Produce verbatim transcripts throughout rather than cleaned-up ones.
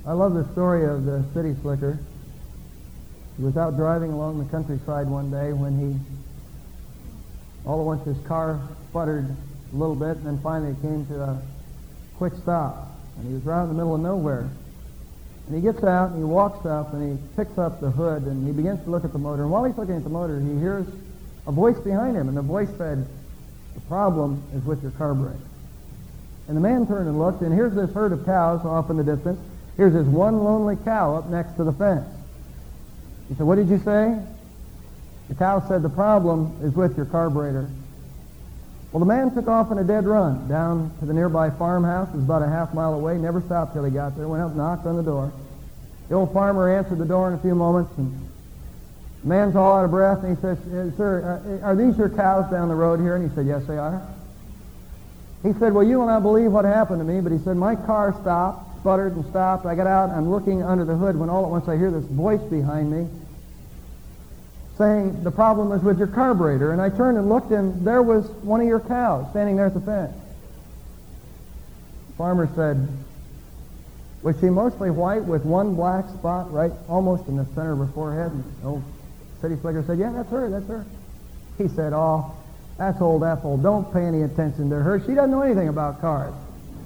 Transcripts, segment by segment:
I love the story of the city slicker. He was out driving along the countryside one day when he, all at once his car sputtered a little bit, and then finally it came to a quick stop. And he was right in the middle of nowhere. And he gets out and he walks up and he picks up the hood and he begins to look at the motor. And while he's looking at the motor, he hears a voice behind him. And the voice said, "The problem is with your carburetor." And the man turned and looked, and here's this herd of cows off in the distance. Here's this one lonely cow up next to the fence. He said, "What did you say?" The cow said, "The problem is with your carburetor." Well, the man took off in a dead run down to the nearby farmhouse. It was about a half mile away. Never stopped till he got there. Went up, knocked on the door. The old farmer answered the door in a few moments, and the man's all out of breath, and he says, "Sir, uh, are these your cows down the road here?" And he said, "Yes, they are." He said, "Well, you will not believe what happened to me," but he said, "My car stopped, sputtered and stopped. I got out, I'm looking under the hood when all at once I hear this voice behind me saying, 'The problem is with your carburetor.' And I turned and looked, and there was one of your cows standing there at the fence." The farmer said, "Was she mostly white with one black spot right almost in the center of her forehead?" And the old city slicker said, "Yeah, that's her, that's her." He said, "Oh, that's old Ethel. Don't pay any attention to her. She doesn't know anything about cars."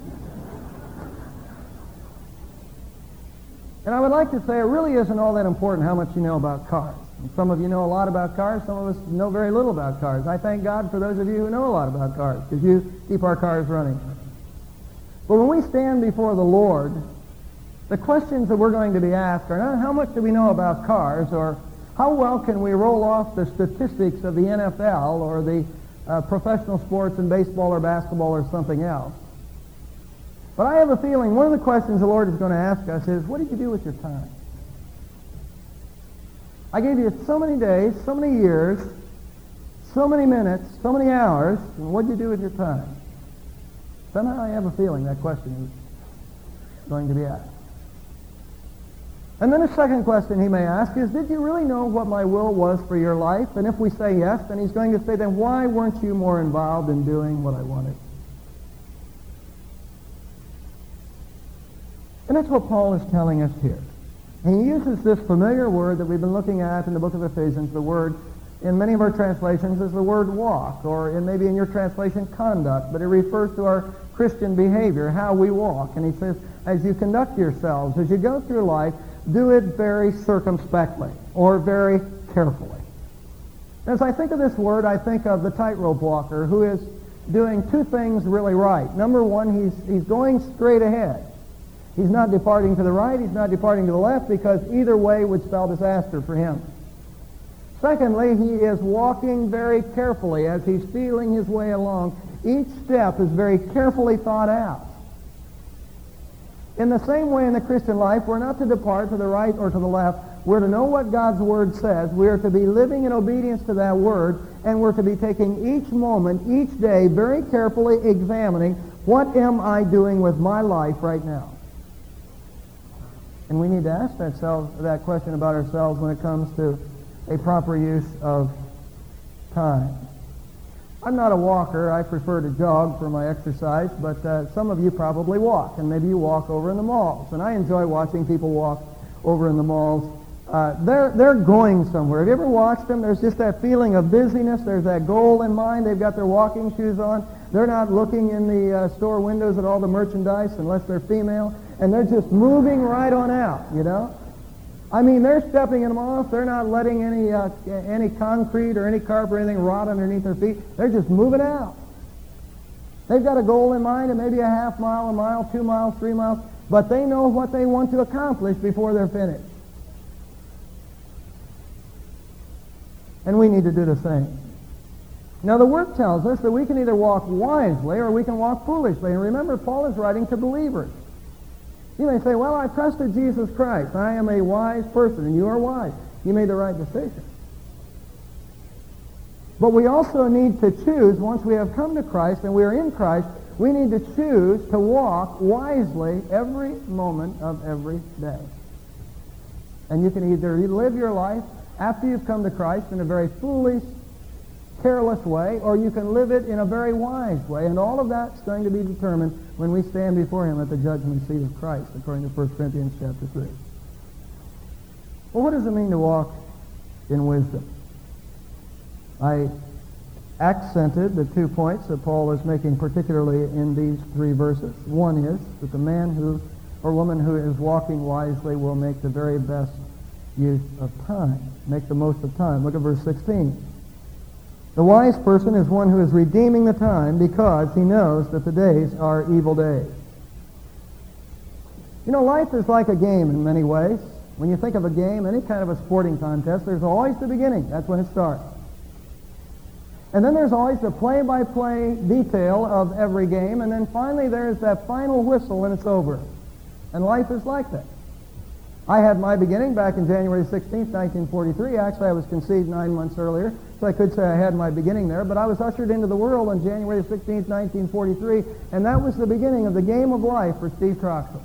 And I would like to say it really isn't all that important how much you know about cars. And some of you know a lot about cars. Some of us know very little about cars. I thank God for those of you who know a lot about cars, because you keep our cars running. But when we stand before the Lord, the questions that we're going to be asked are not how much do we know about cars, or how well can we roll off the statistics of the N F L or the uh, professional sports in baseball or basketball or something else. But I have a feeling one of the questions the Lord is going to ask us is, what did you do with your time? I gave you so many days, so many years, so many minutes, so many hours, and what did you do with your time? Somehow I have a feeling that question is going to be asked. And then a second question he may ask is, did you really know what my will was for your life? And if we say yes, then he's going to say, then why weren't you more involved in doing what I wanted? And that's what Paul is telling us here. And he uses this familiar word that we've been looking at in the book of Ephesians. The word in many of our translations is the word walk, or in maybe in your translation conduct, but it refers to our Christian behavior, how we walk. And he says, as you conduct yourselves, as you go through life, do it very circumspectly or very carefully. As I think of this word, I think of the tightrope walker who is doing two things really right. Number one, he's, he's going straight ahead. He's not departing to the right, he's not departing to the left, because either way would spell disaster for him. Secondly, he is walking very carefully as he's feeling his way along. Each step is very carefully thought out. In the same way in the Christian life, we're not to depart to the right or to the left. We're to know what God's Word says. We are to be living in obedience to that Word, and we're to be taking each moment, each day, very carefully examining, what am I doing with my life right now? And we need to ask that, self, that question about ourselves when it comes to a proper use of time. I'm not a walker. I prefer to jog for my exercise, but uh, some of you probably walk, and maybe you walk over in the malls. And I enjoy watching people walk over in the malls. Uh, they're, they're going somewhere. Have you ever watched them? There's just that feeling of busyness. There's that goal in mind. They've got their walking shoes on. They're not looking in the uh, store windows at all the merchandise unless they're female, and they're just moving right on out, you know? I mean, they're stepping them off. They're not letting any uh, any concrete or any carpet or anything rot underneath their feet. They're just moving out. They've got a goal in mind, and maybe a half mile, a mile, two miles, three miles, but they know what they want to accomplish before they're finished. And we need to do the same. Now, the Word tells us that we can either walk wisely or we can walk foolishly. And remember, Paul is writing to believers. You may say, well, I trusted Jesus Christ. I am a wise person, and you are wise. You made the right decision. But we also need to choose, once we have come to Christ and we are in Christ, we need to choose to walk wisely every moment of every day. And you can either live your life after you've come to Christ in a very foolish, careless way, or you can live it in a very wise way. And all of that's going to be determined when we stand before him at the judgment seat of Christ, according to First Corinthians chapter three. Well, what does it mean to walk in wisdom? I accented the two points that Paul is making particularly in these three verses. One is that the man who or woman who is walking wisely will make the very best use of time, make the most of time. Look at verse sixteen. The wise person is one who is redeeming the time because he knows that the days are evil days. You know, life is like a game in many ways. When you think of a game, any kind of a sporting contest, there's always the beginning. That's when it starts. And then there's always the play-by-play detail of every game, and then finally there's that final whistle and it's over. And life is like that. I had my beginning back in January sixteenth, nineteen forty-three. Actually, I was conceived nine months earlier, so I could say I had my beginning there. But I was ushered into the world on January sixteenth, nineteen forty-three, and that was the beginning of the game of life for Steve Troxel.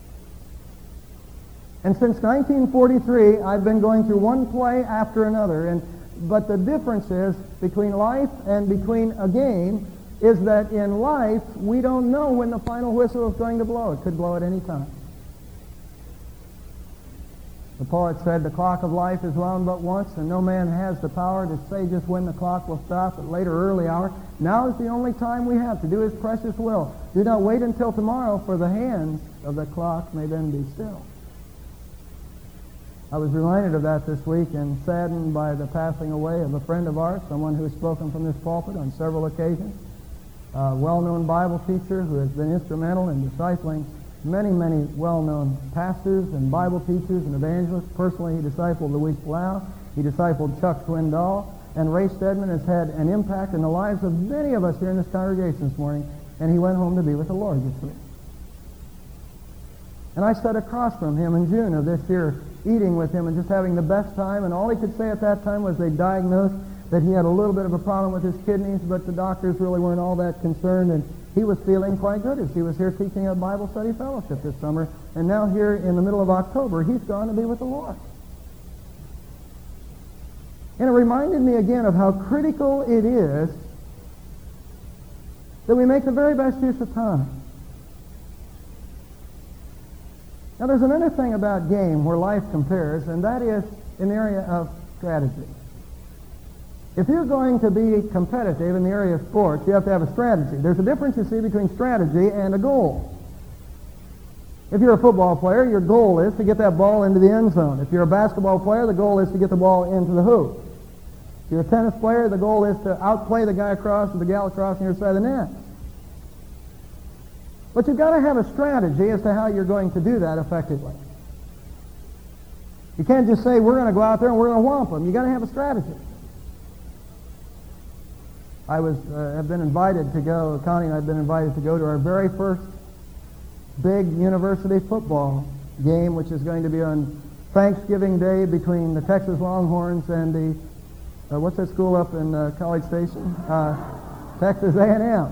And since nineteen forty-three, I've been going through one play after another. And but the difference is between life and between a game is that in life, we don't know when the final whistle is going to blow. It could blow at any time. The poet said, the clock of life is wound but once, and no man has the power to say just when the clock will stop at later early hour. Now is the only time we have to do his precious will. Do not wait until tomorrow, for the hands of the clock may then be still. I was reminded of that this week and saddened by the passing away of a friend of ours, someone who has spoken from this pulpit on several occasions, a well-known Bible teacher who has been instrumental in discipling many, many well-known pastors and Bible teachers and evangelists. Personally, he discipled Luis Palau. He discipled Chuck Swindoll. And Ray Stedman has had an impact in the lives of many of us here in this congregation this morning. And he went home to be with the Lord this week. And I sat across from him in June of this year, eating with him and just having the best time. And all he could say at that time was they diagnosed that he had a little bit of a problem with his kidneys, but the doctors really weren't all that concerned. And he was feeling quite good as he was here teaching a Bible study fellowship this summer. And now here in the middle of October, he's gone to be with the Lord. And it reminded me again of how critical it is that we make the very best use of time. Now there's another thing about game where life compares, and that is in the area of strategy. If you're going to be competitive in the area of sports, you have to have a strategy. There's a difference, you see, between strategy and a goal. If you're a football player, your goal is to get that ball into the end zone. If you're a basketball player, the goal is to get the ball into the hoop. If you're a tennis player, the goal is to outplay the guy across or the gal across on your side of the net. But you've got to have a strategy as to how you're going to do that effectively. You can't just say, we're going to go out there and we're going to whomp them. You've got to have a strategy. I was uh, have been invited to go, Connie and I have been invited to go to our very first big university football game, which is going to be on Thanksgiving Day between the Texas Longhorns and the, uh, what's that school up in uh, College Station? Uh, Texas A and M.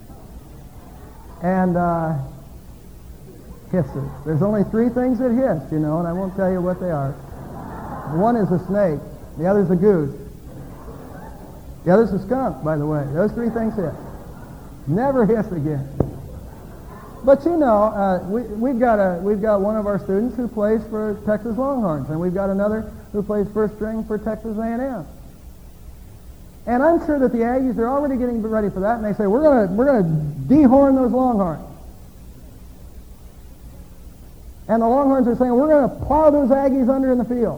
And uh, hisses. There's only three things that hiss, you know, and I won't tell you what they are. One is a snake. The other's a goose. The other's a skunk, by the way. Those three things hiss. Never hiss again. But you know, uh, we, we've got a we've got one of our students who plays for Texas Longhorns, and we've got another who plays first string for Texas A and M. And I'm sure that the Aggies are already getting ready for that, and they say, we're going to we're going to dehorn those Longhorns. And the Longhorns are saying, we're going to plow those Aggies under in the field.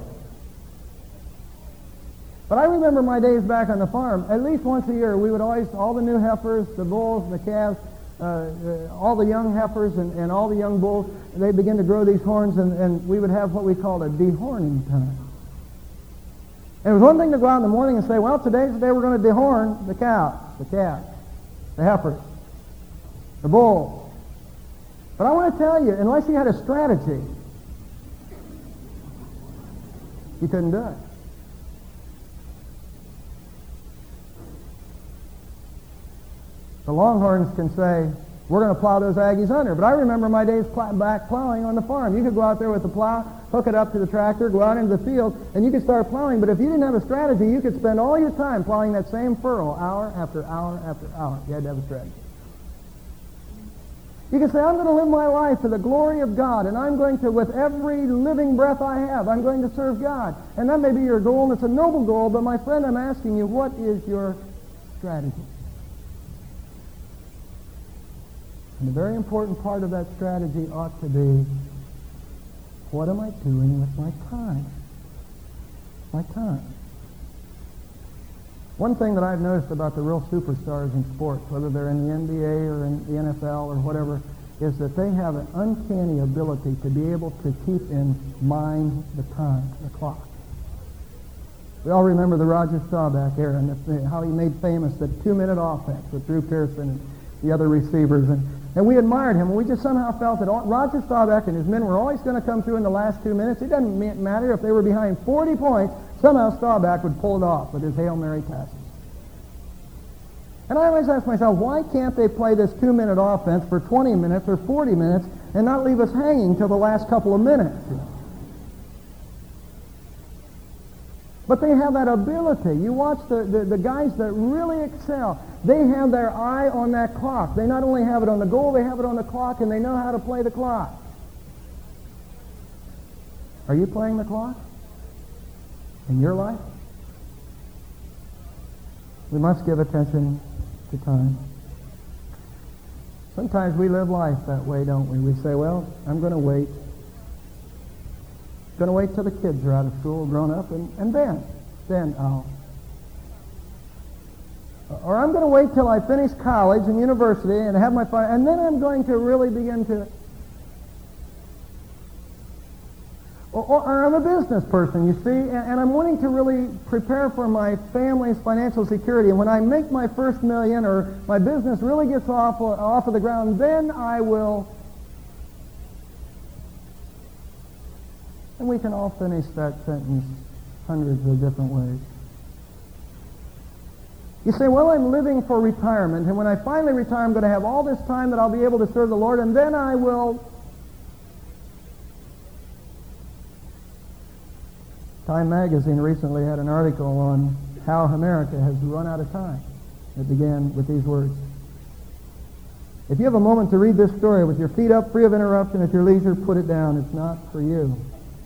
But I remember my days back on the farm. At least once a year, we would always, all the new heifers, the bulls, and the calves, uh, uh, all the young heifers and, and all the young bulls, they begin to grow these horns, and, and we would have what we called a dehorning time. And it was one thing to go out in the morning and say, well, today's the day we're going to dehorn the cows, the calves, the heifers, the bulls. But I want to tell you, unless you had a strategy, you couldn't do it. The Longhorns can say, we're going to plow those Aggies under. But I remember my days pl- back plowing on the farm. You could go out there with the plow, hook it up to the tractor, go out into the field, and you could start plowing. But if you didn't have a strategy, you could spend all your time plowing that same furrow hour after hour after hour. You had to have a strategy. You can say, I'm going to live my life for the glory of God, and I'm going to, with every living breath I have, I'm going to serve God. And that may be your goal, and it's a noble goal, but my friend, I'm asking you, what is your strategy? And the very important part of that strategy ought to be, what am I doing with my time? My time. One thing that I've noticed about the real superstars in sports, whether they're in the N B A or in the N F L or whatever, is that they have an uncanny ability to be able to keep in mind the time, the clock. We all remember the Roger Staubach era and how he made famous the two-minute offense with Drew Pearson and the other receivers. And, and we admired him, and we just somehow felt that all, Roger Staubach and his men were always going to come through in the last two minutes. It doesn't matter if they were behind forty points. Somehow Staubach would pull it off with his Hail Mary passes. And I always ask myself, why can't they play this two-minute offense for twenty minutes or forty minutes and not leave us hanging till the last couple of minutes? But they have that ability. You watch the, the, the guys that really excel. They have their eye on that clock. They not only have it on the goal, they have it on the clock, and they know how to play the clock. Are you playing the clock in your life? We must give attention to time. Sometimes we live life that way, don't we? We say, well, I'm going to wait. Going to wait till the kids are out of school, grown up, and, and then, then I'll. Or I'm going to wait till I finish college and university and have my fun, and then I'm going to really begin to. Or, or, or I'm a business person, you see, and, and I'm wanting to really prepare for my family's financial security. And when I make my first million or my business really gets off, off of the ground, then I will. And we can all finish that sentence hundreds of different ways. You say, well, I'm living for retirement, and when I finally retire, I'm going to have all this time that I'll be able to serve the Lord, and then I will. Time magazine recently had an article on how America has run out of time. It began with these words. If you have a moment to read this story with your feet up, free of interruption, at your leisure, put it down. It's not for you.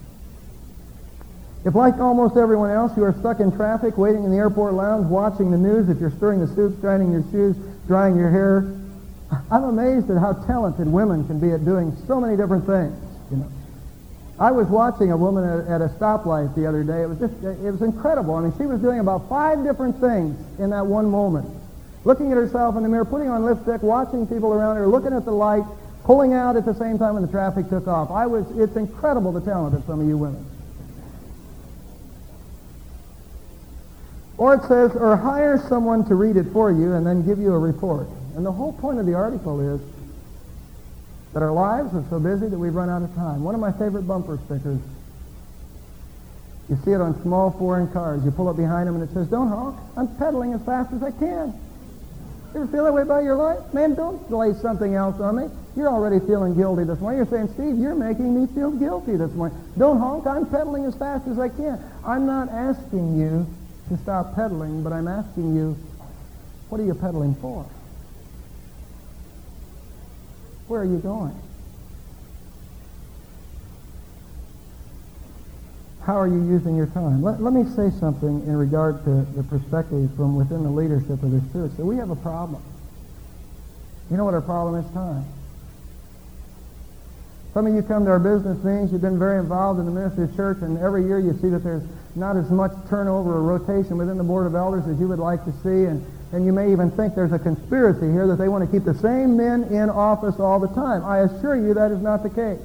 If, like almost everyone else, you are stuck in traffic, waiting in the airport lounge, watching the news, if you're stirring the soup, grinding your shoes, drying your hair, I'm amazed at how talented women can be at doing so many different things. You know, I was watching a woman at, at a stoplight the other day. It was just, it was incredible. I mean, she was doing about five different things in that one moment. Looking at herself in the mirror, putting on lipstick, watching people around her, looking at the light, pulling out at the same time when the traffic took off. I was, it's incredible the talent of some of you women. Or it says, or hire someone to read it for you and then give you a report. And the whole point of the article is that our lives are so busy that we've run out of time. One of my favorite bumper stickers, you see it on small foreign cars. You pull up behind them and it says, don't honk, I'm pedaling as fast as I can. You ever feel that way about your life? Man, don't lay something else on me. You're already feeling guilty this morning. You're saying, Steve, you're making me feel guilty this morning. Don't honk, I'm pedaling as fast as I can. I'm not asking you to stop pedaling, but I'm asking you, what are you pedaling for? Where are you going? How are you using your time? Let, let me say something in regard to the perspective from within the leadership of this church. So we have a problem. You know what our problem is? Time. Some of you come to our business meetings, you've been very involved in the ministry of church, and every year you see that there's not as much turnover or rotation within the board of elders as you would like to see, and, and you may even think there's a conspiracy here that they want to keep the same men in office all the time. I assure you that is not the case.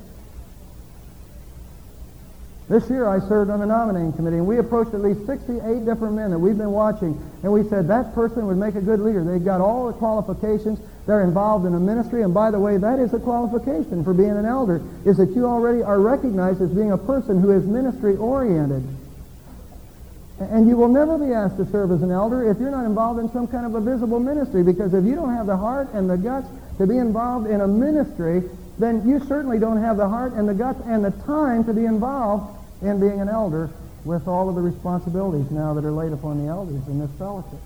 This year I served on the nominating committee, and we approached at least sixty-eight different men that we've been watching, and we said that person would make a good leader. They've got all the qualifications. They're involved in a ministry, and by the way, that is a qualification for being an elder, is that you already are recognized as being a person who is ministry-oriented. And you will never be asked to serve as an elder if you're not involved in some kind of a visible ministry, because if you don't have the heart and the guts to be involved in a ministry, then you certainly don't have the heart and the guts and the time to be involved in being an elder with all of the responsibilities now that are laid upon the elders in this fellowship.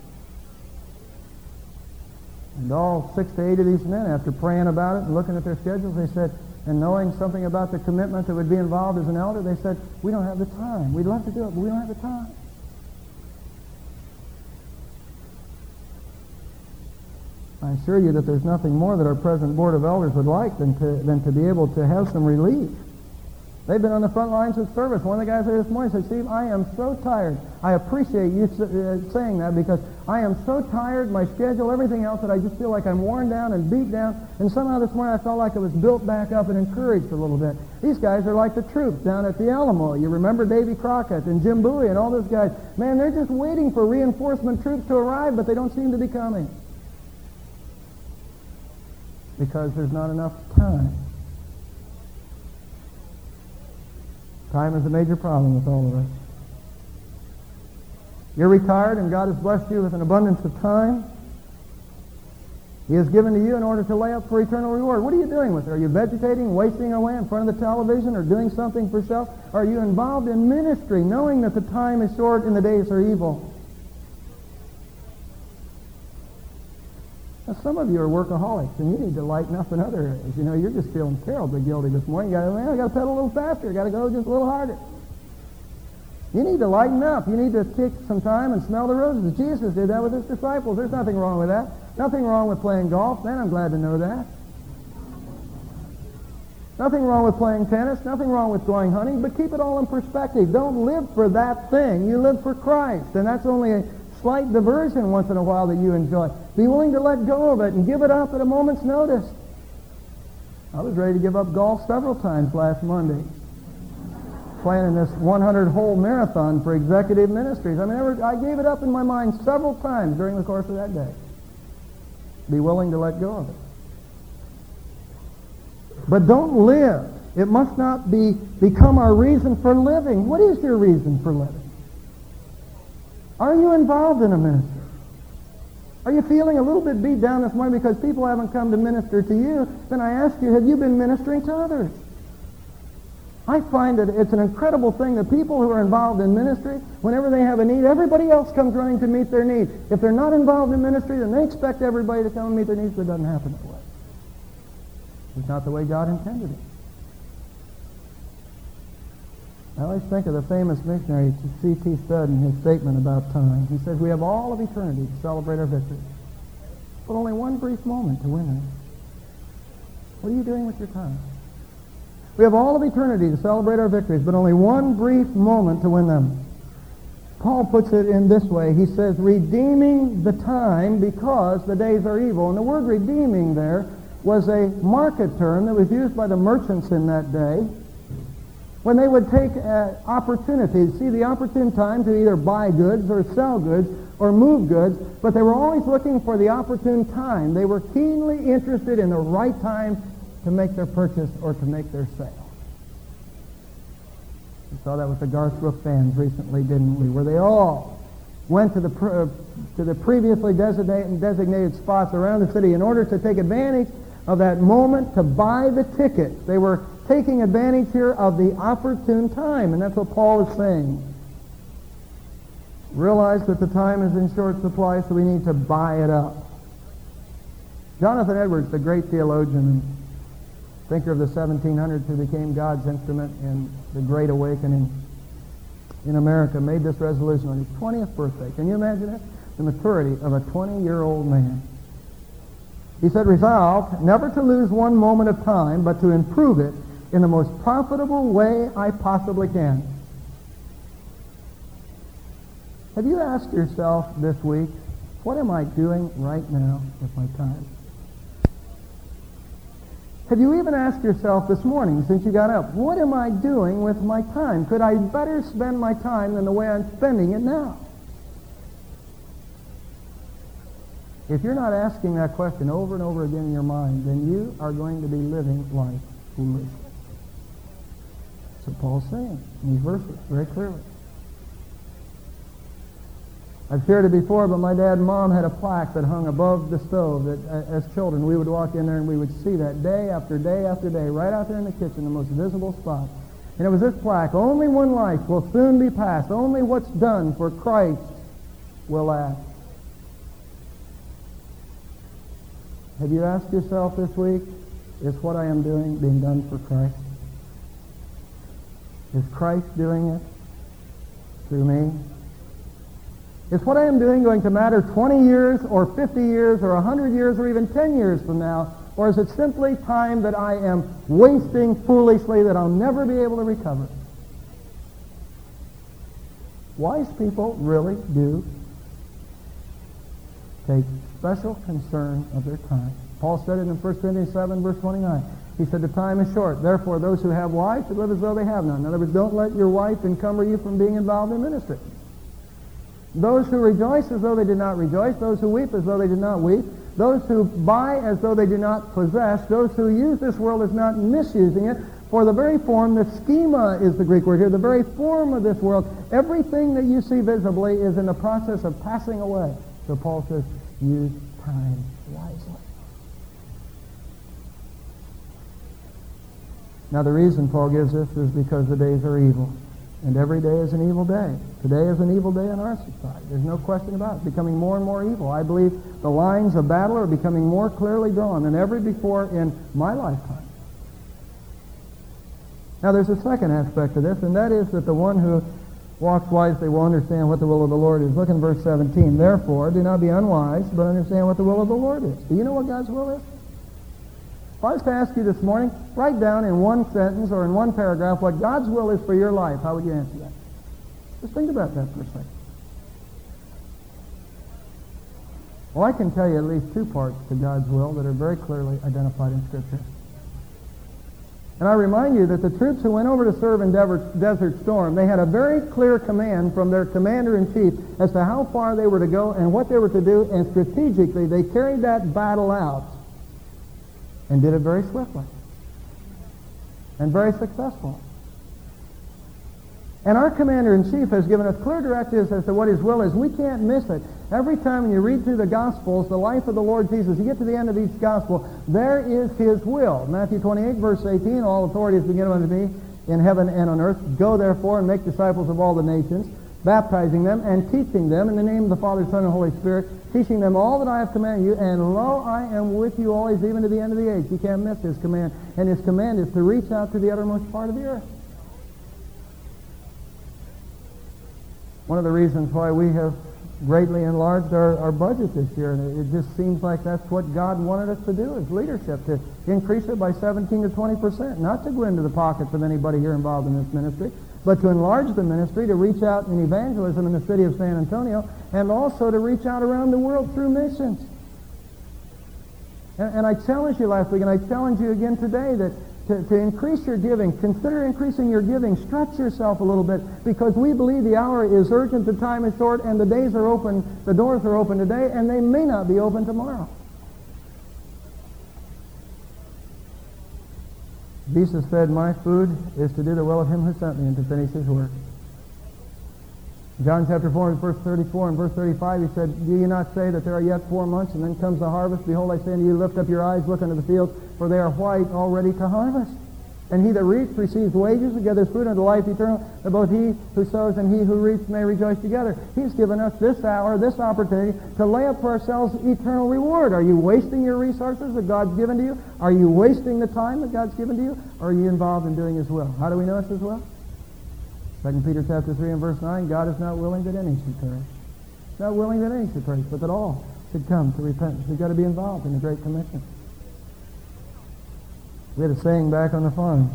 And all six to eight of these men, after praying about it and looking at their schedules, they said, and knowing something about the commitment that would be involved as an elder, they said, we don't have the time. We'd love to do it, but we don't have the time. I assure you that there's nothing more that our present Board of Elders would like than to, than to be able to have some relief. They've been on the front lines of service. One of the guys there this morning said, Steve, I am so tired. I appreciate you uh, saying that because I am so tired, my schedule, everything else, that I just feel like I'm worn down and beat down. And somehow this morning I felt like I was built back up and encouraged a little bit. These guys are like the troops down at the Alamo. You remember Davy Crockett and Jim Bowie and all those guys. Man, they're just waiting for reinforcement troops to arrive, but they don't seem to be coming. Because there's not enough time. Time is a major problem with all of us. You're retired and God has blessed you with an abundance of time. He has given to you in order to lay up for eternal reward. What are you doing with it? Are you vegetating, wasting away in front of the television, or doing something for self? Are you involved in ministry, knowing that the time is short and the days are evil? Now, some of you are workaholics, and you need to lighten up in other areas. You know, you're just feeling terribly guilty this morning. You got to, man, I got to pedal a little faster. Got to go just a little harder. You need to lighten up. You need to take some time and smell the roses. Jesus did that with his disciples. There's nothing wrong with that. Nothing wrong with playing golf. Man, I'm glad to know that. Nothing wrong with playing tennis. Nothing wrong with going hunting. But keep it all in perspective. Don't live for that thing. You live for Christ, and that's only a slight diversion once in a while that you enjoy. Be willing to let go of it and give it up at a moment's notice. I was ready to give up golf several times last Monday, planning this hundred hole marathon for Executive Ministries. I mean, I gave it up in my mind several times during the course of that day. Be willing to let go of it. But don't live. It must not be become our reason for living. What is your reason for living? Are you involved in a ministry? Are you feeling a little bit beat down this morning because people haven't come to minister to you? Then I ask you, have you been ministering to others? I find that it's an incredible thing that people who are involved in ministry, whenever they have a need, everybody else comes running to meet their need. If they're not involved in ministry, then they expect everybody to come and meet their needs, but it doesn't happen that way. It's not the way God intended it. I always think of the famous missionary C T Studd in his statement about time. He says, we have all of eternity to celebrate our victories, but only one brief moment to win them. What are you doing with your time? We have all of eternity to celebrate our victories, but only one brief moment to win them. Paul puts it in this way. He says, redeeming the time because the days are evil. And the word redeeming there was a market term that was used by the merchants in that day when they would take uh, opportunities, see the opportune time to either buy goods or sell goods or move goods, but they were always looking for the opportune time. They were keenly interested in the right time to make their purchase or to make their sale. We saw that with the Garth Brooks bands recently, didn't we? Where they all went to the pr- uh, to the previously designated, designated spots around the city in order to take advantage of that moment to buy the tickets. They were taking advantage here of the opportune time, and that's what Paul is saying. Realize that the time is in short supply, so we need to buy it up. Jonathan Edwards, the great theologian and thinker of the seventeen hundreds who became God's instrument in the Great Awakening in America, made this resolution on his twentieth birthday. Can you imagine it? The maturity of a twenty-year-old man. He said, resolved never to lose one moment of time, but to improve it in the most profitable way I possibly can. Have you asked yourself this week, what am I doing right now with my time? Have you even asked yourself this morning, since you got up, what am I doing with my time? Could I better spend my time than the way I'm spending it now? If you're not asking that question over and over again in your mind, then you are going to be living life foolishly. That's what Paul's saying in these verses very clearly. I've shared it before, but my dad and mom had a plaque that hung above the stove that, uh, as children, we would walk in there and we would see that day after day after day, right out there in the kitchen, the most visible spot. And it was this plaque, only one life will soon be passed. Only what's done for Christ will last. Have you asked yourself this week, is what I am doing being done for Christ? Is Christ doing it through me? Is what I am doing going to matter twenty years or fifty years or one hundred years or even ten years from now? Or is it simply time that I am wasting foolishly that I'll never be able to recover? Wise people really do take special concern of their time. Paul said it in First Corinthians seven, verse twenty-nine. He said, the time is short. Therefore, those who have wives should live as though they have none. In other words, don't let your wife encumber you from being involved in ministry. Those who rejoice as though they did not rejoice, those who weep as though they did not weep, those who buy as though they do not possess, those who use this world as not misusing it, for the very form, the schema is the Greek word here, the very form of this world, everything that you see visibly is in the process of passing away. So Paul says, use time wisely. Now the reason Paul gives this is because the days are evil. And every day is an evil day. Today is an evil day in our society. There's no question about it. It's becoming more and more evil. I believe the lines of battle are becoming more clearly drawn than ever before in my lifetime. Now there's a second aspect to this, and that is that the one who walks wisely will understand what the will of the Lord is. Look in verse seventeen. Therefore, do not be unwise, but understand what the will of the Lord is. Do you know what God's will is? If I was to ask you this morning, write down in one sentence or in one paragraph what God's will is for your life, how would you answer that? Just think about that for a second. Well, I can tell you at least two parts to God's will that are very clearly identified in Scripture. And I remind you that the troops who went over to serve in Desert Storm, they had a very clear command from their commander-in-chief as to how far they were to go and what they were to do, and strategically they carried that battle out and did it very swiftly and very successfully. And our commander-in-chief has given us clear directives as to what his will is. We can't miss it. Every time when you read through the Gospels, the life of the Lord Jesus, you get to the end of each Gospel, there is his will. Matthew twenty-eight, verse eighteen, all authority is given unto me in heaven and on earth. Go therefore and make disciples of all the nations, baptizing them and teaching them in the name of the Father, Son, and Holy Spirit, teaching them all that I have commanded you, and lo, I am with you always, even to the end of the age. You can't miss his command. And his command is to reach out to the uttermost part of the earth. One of the reasons why we have greatly enlarged our, our budget this year, and it, it just seems like that's what God wanted us to do as leadership, to increase it by seventeen to twenty percent, not to go into the pockets of anybody here involved in this ministry, but to enlarge the ministry, to reach out in evangelism in the city of San Antonio, and also to reach out around the world through missions. And, and I challenged you last week, and I challenge you again today, that to, to increase your giving, consider increasing your giving. Stretch yourself a little bit, because we believe the hour is urgent, the time is short, and the days are open, the doors are open today, and they may not be open tomorrow. Jesus said, my food is to do the will of him who sent me and to finish his work. John chapter four, verse thirty-four and verse thirty-five, he said, do you not say that there are yet four months, and then comes the harvest? Behold, I say unto you, lift up your eyes, look unto the fields, for they are white, already to harvest. And he that reaps receives wages and gathers fruit unto life eternal, that both he who sows and he who reaps may rejoice together. He's given us this hour, this opportunity, to lay up for ourselves eternal reward. Are you wasting your resources that God's given to you? Are you wasting the time that God's given to you? Or are you involved in doing his will? How do we know it's his will? Second Peter chapter three and verse nine, God is not willing that any should perish. Not willing that any should perish, but that all should come to repentance. We've got to be involved in the Great Commission. We had a saying back on the farm,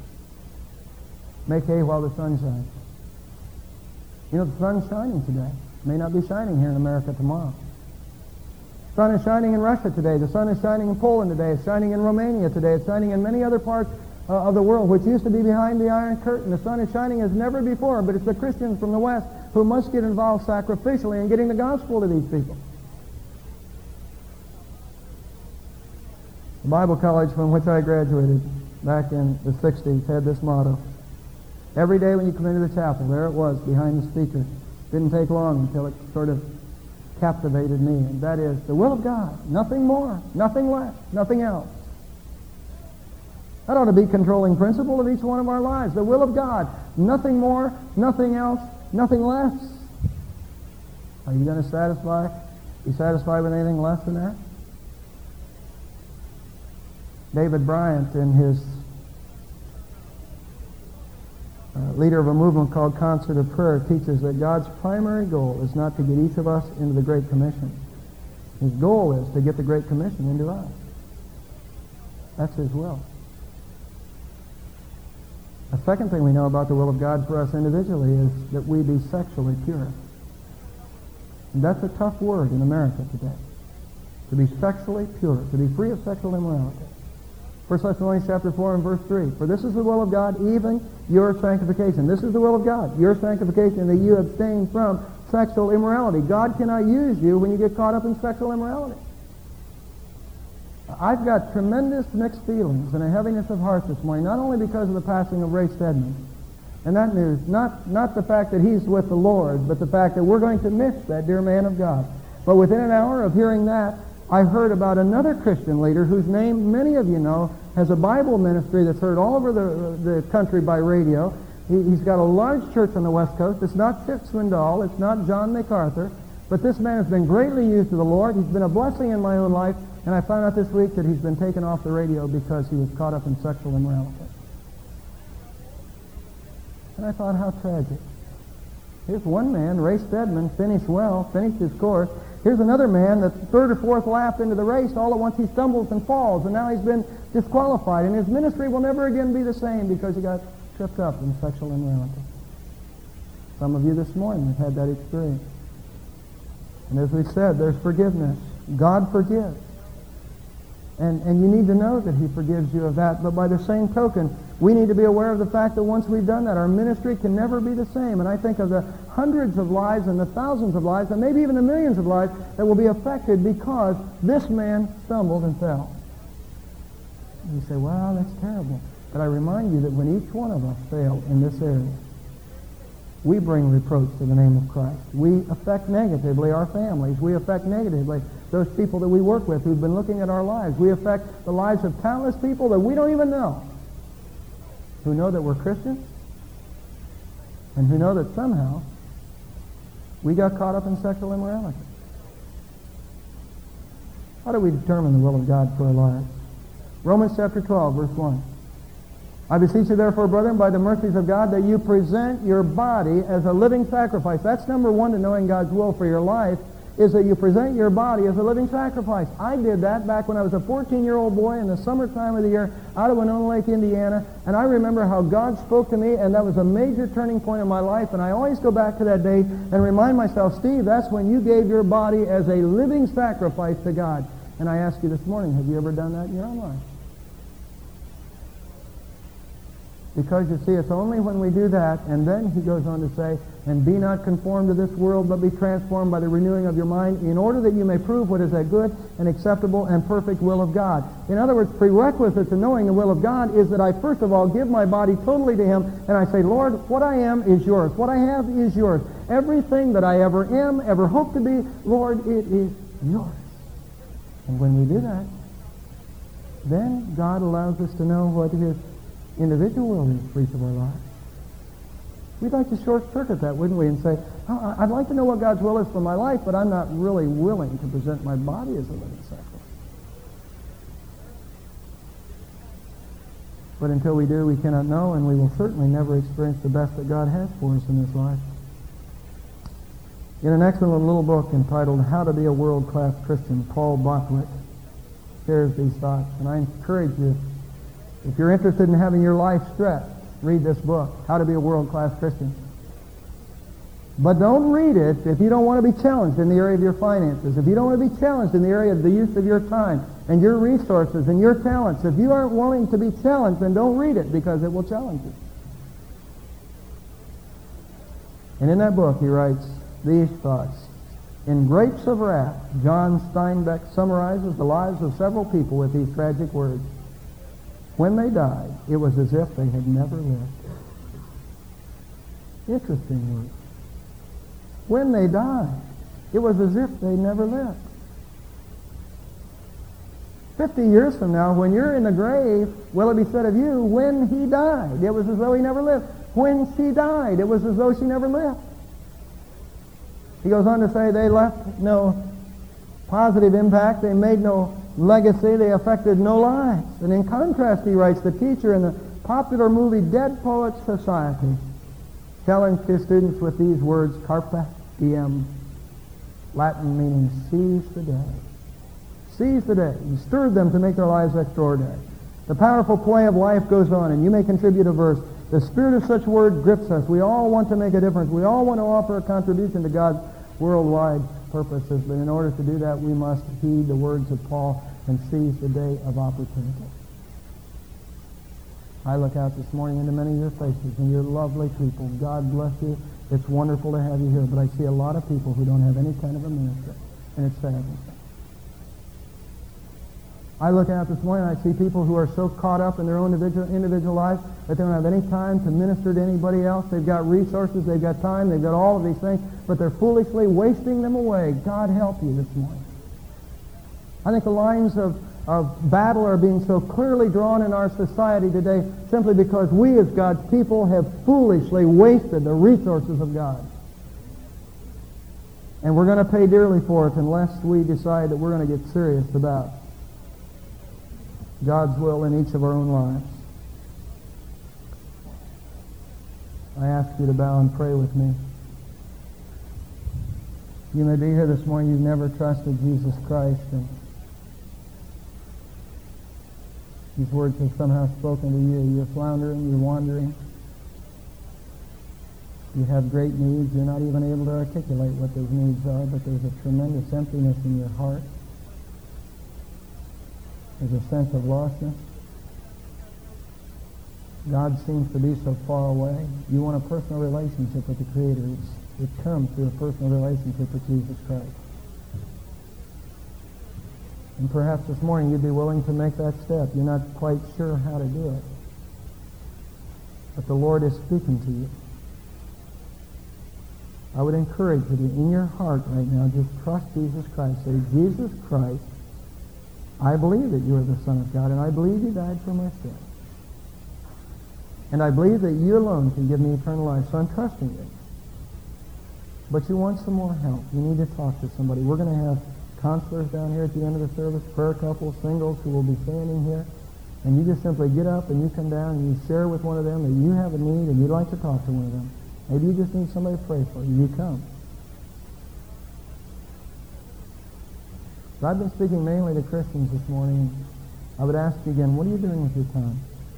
make hay while the sun shines. You know, the sun's shining today. It may not be shining here in America tomorrow. The sun is shining in Russia today. The sun is shining in Poland today. It's shining in Romania today. It's shining in many other parts uh, of the world, which used to be behind the Iron Curtain. The sun is shining as never before, but it's the Christians from the West who must get involved sacrificially in getting the gospel to these people. The Bible college from which I graduated back in the sixties had this motto. Every day when you come into the chapel, there it was behind the speaker. Didn't take long until it sort of captivated me, and that is the will of God. Nothing more, nothing less, nothing else. That ought to be controlling principle of each one of our lives. The will of God. Nothing more, nothing else, nothing less. Are you going to satisfy, be satisfied with anything less than that? David Bryant, in his uh, leader of a movement called Concert of Prayer, teaches that God's primary goal is not to get each of us into the Great Commission. His goal is to get the Great Commission into us. That's His will. A second thing we know about the will of God for us individually is that we be sexually pure. And that's a tough word in America today. To be sexually pure, to be free of sexual immorality. First Thessalonians chapter four and verse three. For this is the will of God, even your sanctification. This is the will of God, your sanctification, that you abstain from sexual immorality. God cannot use you when you get caught up in sexual immorality. I've got tremendous mixed feelings and a heaviness of heart this morning, not only because of the passing of Ray Stedman, and that news, not, not the fact that he's with the Lord, but the fact that we're going to miss that dear man of God. But within an hour of hearing that, I heard about another Christian leader whose name many of you know, has a Bible ministry that's heard all over the, the country by radio. He, he's got a large church on the West Coast. It's not Chip Swindoll. It's not John MacArthur. But this man has been greatly used to the Lord. He's been a blessing in my own life. And I found out this week that he's been taken off the radio because he was caught up in sexual immorality. And I thought, how tragic. Here's one man, Ray Stedman, finished well, finished his course. Here's another man, the third or fourth lap into the race, all at once he stumbles and falls, and now he's been disqualified. And his ministry will never again be the same because he got tripped up in sexual immorality. Some of you this morning have had that experience. And as we said, there's forgiveness. God forgives. And, and you need to know that He forgives you of that. But by the same token, we need to be aware of the fact that once we've done that, our ministry can never be the same. And I think of the hundreds of lives and the thousands of lives, and maybe even the millions of lives that will be affected because this man stumbled and fell. And you say, well, that's terrible. But I remind you that when each one of us fail in this area, we bring reproach to the name of Christ. We affect negatively our families. We affect negatively those people that we work with who've been looking at our lives. We affect the lives of countless people that we don't even know, who know that we're Christians, and who know that somehow we got caught up in sexual immorality. How do we determine the will of God for our lives? Romans chapter twelve, verse one. I beseech you therefore, brethren, by the mercies of God, that you present your body as a living sacrifice. That's number one to knowing God's will for your life, is that you present your body as a living sacrifice. I did that back when I was a fourteen-year-old boy in the summertime of the year out of Winona Lake, Indiana, and I remember how God spoke to me, and that was a major turning point in my life, and I always go back to that day and remind myself, Steve, that's when you gave your body as a living sacrifice to God. And I ask you this morning, have you ever done that in your own life? Because you see, it's only when we do that, and then he goes on to say, and be not conformed to this world, but be transformed by the renewing of your mind, in order that you may prove what is that good and acceptable and perfect will of God. In other words, prerequisite to knowing the will of God is that I first of all give my body totally to Him, and I say, Lord, what I am is yours. What I have is yours. Everything that I ever am, ever hope to be, Lord, it is yours. And when we do that, then God allows us to know what His individual will is for each of our lives. We'd like to short-circuit that, wouldn't we, and say, oh, I'd like to know what God's will is for my life, but I'm not really willing to present my body as a living sacrifice. But until we do, we cannot know, and we will certainly never experience the best that God has for us in this life. In an excellent little book entitled How to Be a World-Class Christian, Paul Bostwick shares these thoughts, and I encourage you, if you're interested in having your life stretched, read this book, How to Be a World-Class Christian. But don't read it if you don't want to be challenged in the area of your finances, if you don't want to be challenged in the area of the use of your time and your resources and your talents. If you aren't willing to be challenged, then don't read it, because it will challenge you. And in that book he writes these thoughts. In Grapes of Wrath, John Steinbeck summarizes the lives of several people with these tragic words. When they died, it was as if they had never lived. Interesting words. when they died. It was as if they never lived. Fifty years from now, when you're in the grave, will it be said of you, when he died, it was as though he never lived. When she died, it was as though she never lived. He goes on to say they left no positive impact, they made no legacy, they affected no lives. And in contrast, he writes, the teacher in the popular movie Dead Poets Society telling his students with these words, carpe diem, Latin meaning seize the day. Seize the day. He stirred them to make their lives extraordinary. The powerful play of life goes on, and you may contribute a verse. The spirit of such word grips us. We all want to make a difference. We all want to offer a contribution to God's worldwide purposes, but in order to do that, we must heed the words of Paul and seize the day of opportunity. I look out this morning into many of your faces, and you're lovely people. God bless you. It's wonderful to have you here, but I see a lot of people who don't have any kind of a ministry, and it's sad. I look out this morning and I see people who are so caught up in their own individual, individual lives that they don't have any time to minister to anybody else. They've got resources, they've got time, they've got all of these things, but they're foolishly wasting them away. God help you this morning. I think the lines of, of battle are being so clearly drawn in our society today simply because we as God's people have foolishly wasted the resources of God. And we're going to pay dearly for it unless we decide that we're going to get serious about God's will in each of our own lives. I ask you to bow and pray with me. You may be here this morning, you've never trusted Jesus Christ, and these words have somehow spoken to you. You're floundering, you're wandering. You have great needs. You're not even able to articulate what those needs are, but there's a tremendous emptiness in your heart. There's a sense of lostness. God seems to be so far away. You want a personal relationship with the Creator. It's, it comes through a personal relationship with Jesus Christ. And perhaps this morning you'd be willing to make that step. You're not quite sure how to do it. But the Lord is speaking to you. I would encourage you to, in your heart right now, just trust Jesus Christ. Say, Jesus Christ, I believe that you are the Son of God, and I believe you died for my sin. And I believe that you alone can give me eternal life, so I'm trusting you. But you want some more help. You need to talk to somebody. We're going to have counselors down here at the end of the service, prayer couples, singles who will be standing here. And you just simply get up and you come down and you share with one of them that you have a need and you'd like to talk to one of them. Maybe you just need somebody to pray for you. You come. So I've been speaking mainly to Christians this morning. I would ask you again, what are you doing with your time?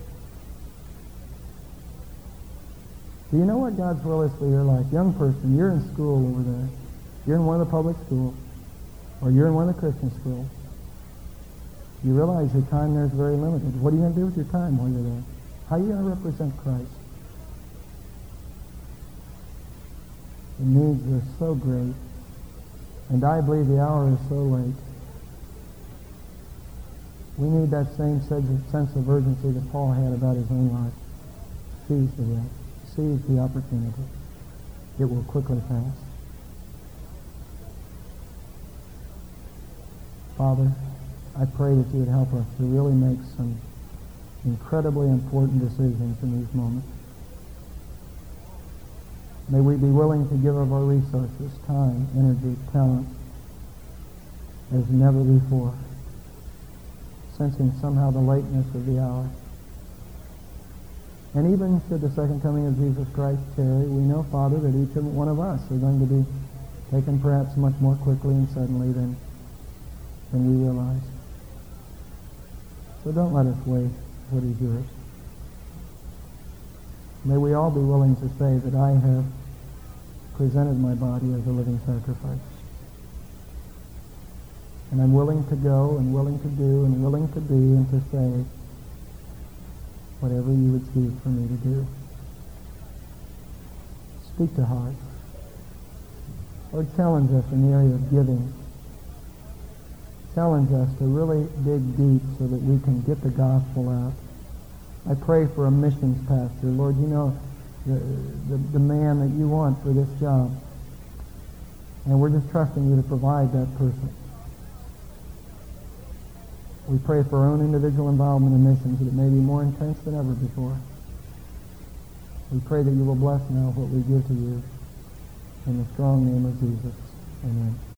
Do you know what God's will is for your life? Young person, you're in school over there. You're in one of the public schools, or you're in one of the Christian schools. You realize your time there is very limited. What are you going to do with your time while you're there? How are you going to represent Christ? The needs are so great, and I believe the hour is so late. We need that same sense of urgency that Paul had about his own life. Seize the way. Seize the opportunity. It will quickly pass. Father, I pray that you would help us to really make some incredibly important decisions in these moments. May we be willing to give of our resources, time, energy, talent, as never before, sensing somehow the lateness of the hour. And even should the second coming of Jesus Christ tarry, we know, Father, that each and one of us are going to be taken perhaps much more quickly and suddenly than, than we realize. So don't let us waste what is yours. May we all be willing to say that I have presented my body as a living sacrifice. And I'm willing to go and willing to do and willing to be and to say whatever you would choose for me to do. Speak to hearts. Lord, challenge us in the area of giving. Challenge us to really dig deep so that we can get the gospel out. I pray for a missions pastor. Lord, you know the, the, the man that you want for this job. And we're just trusting you to provide that person. We pray for our own individual involvement in missions that it may be more intense than ever before. We pray that you will bless now what we give to you. In the strong name of Jesus. Amen.